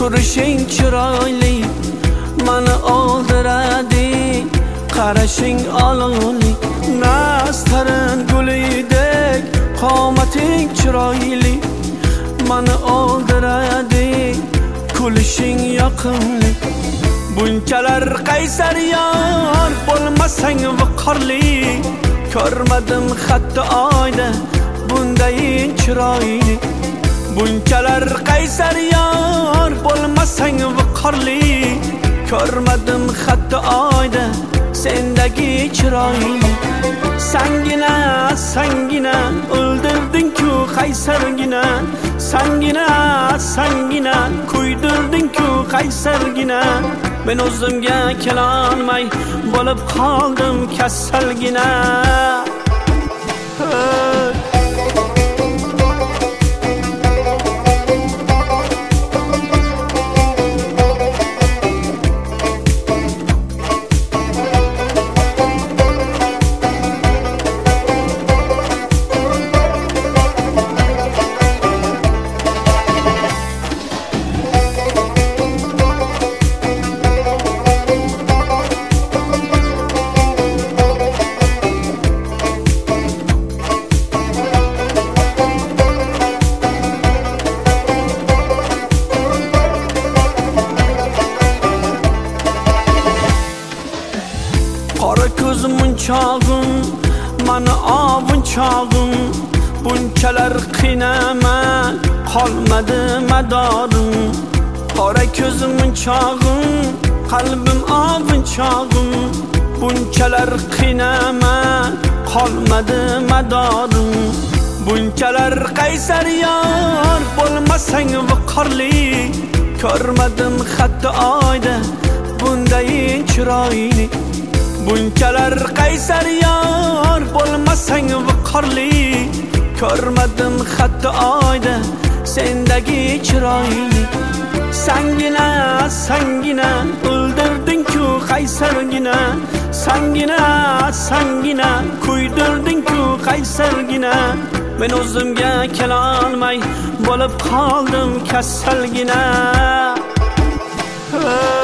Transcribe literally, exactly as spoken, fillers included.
Turishing chiroyli mani oldiradi, qarashing olovli nastarin gulidek, qomating chiroyli mani oldiradi, kulishing yoqimli. Bunchalar qaysar yor bo'lmasang viqorli, ko'rmadim hatto oyda bundayin chiroyli. Bunchalar qaysar yor bo'lmasang viqorli, ko'rmadim hatto oyda sendagi chiroyli. Sangina sangina o'ldirding-ku qaysargina, sangina sangina kuydirding-ku qaysargina. Men o'zimga kela olmay bo'lib qoldim kasalgina. Qora ko'z munchog'im, mani ovunchog'im, bunchalar qiynama qolmadi madorim. Qora ko'z munchog'im, qalbim ovunchog'im, bunchalar qiynama qolmadi madorim. Bunchalar qaysar yor bo'lmasang viqorli, ko'rmadim hatto oyda bundayin chiroyli. Bunchalar qaysar yor bo'lmasang viqorli, ko'rmadim hatto oyda sendagi chiroyli. Sangina sangina o'ldirding-ku qaysargina, sangina sangina kuydirding-ku qaysargina. Men o'zimga kela olmay bo'lib qoldim kasalgina.